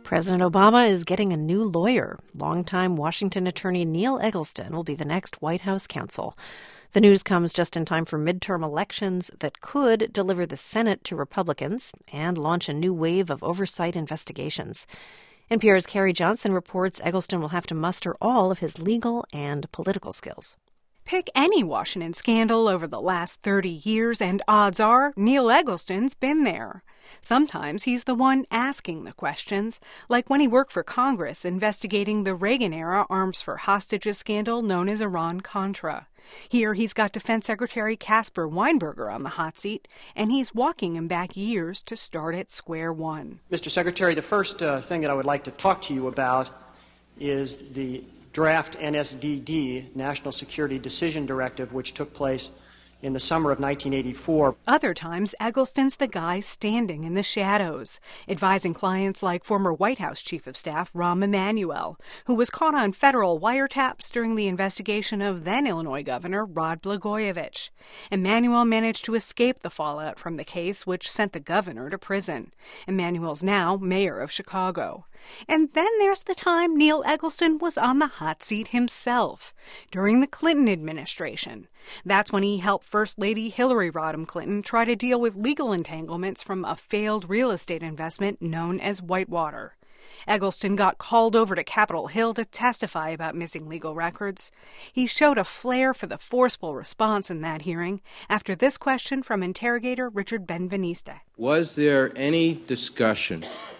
President Obama is getting a new lawyer. Longtime Washington attorney Neil Eggleston will be the next White House counsel. The news comes just in time for midterm elections that could deliver the Senate to Republicans and launch a new wave of oversight investigations. NPR's Carrie Johnson reports Eggleston will have to muster all of his legal and political skills. Pick any Washington scandal over the last 30 years, and odds are Neil Eggleston's been there. Sometimes he's the one asking the questions, like when he worked for Congress investigating the Reagan-era arms for hostages scandal known as Iran-Contra. Here he's got Defense Secretary Caspar Weinberger on the hot seat, and he's walking him back years to start at square one. Mr. Secretary, the first thing that I would like to talk to you about is the draft NSDD, National Security Decision Directive, which took place in the summer of 1984. Other times, Eggleston's the guy standing in the shadows, advising clients like former White House Chief of Staff Rahm Emanuel, who was caught on federal wiretaps during the investigation of then Illinois Governor Rod Blagojevich. Emanuel managed to escape the fallout from the case, which sent the governor to prison. Emanuel's now mayor of Chicago. And then there's the time Neil Eggleston was on the hot seat himself, during the Clinton administration. That's when he helped First Lady Hillary Rodham Clinton try to deal with legal entanglements from a failed real estate investment known as Whitewater. Eggleston got called over to Capitol Hill to testify about missing legal records. He showed a flair for the forceful response in that hearing after this question from interrogator Richard Benveniste. Was there any discussion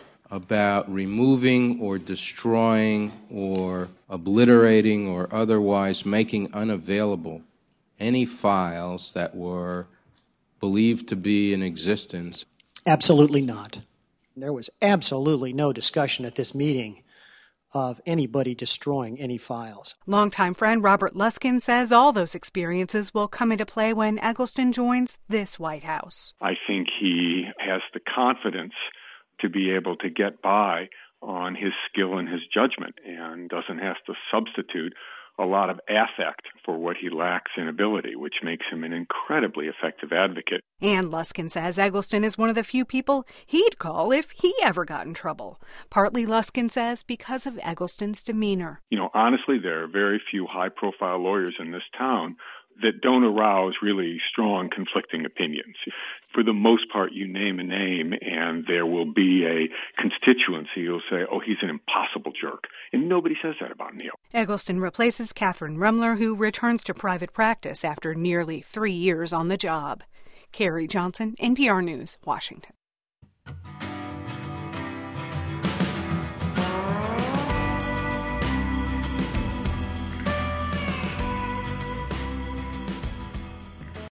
about removing or destroying or obliterating or otherwise making unavailable any files that were believed to be in existence? Absolutely not. There was absolutely no discussion at this meeting of anybody destroying any files. Longtime friend Robert Luskin says all those experiences will come into play when Eggleston joins this White House. I think he has the confidence to be able to get by on his skill and his judgment and doesn't have to substitute a lot of affect for what he lacks in ability, which makes him an incredibly effective advocate. And Luskin says Eggleston is one of the few people he'd call if he ever got in trouble. Partly, Luskin says, because of Eggleston's demeanor. Honestly, there are very few high-profile lawyers in this town that don't arouse really strong conflicting opinions. For the most part, you name a name and there will be a constituency who'll say, oh, he's an impossible jerk. And nobody says that about Neil. Eggleston replaces Catherine Rumler, who returns to private practice after nearly 3 years on the job. Carrie Johnson, NPR News, Washington.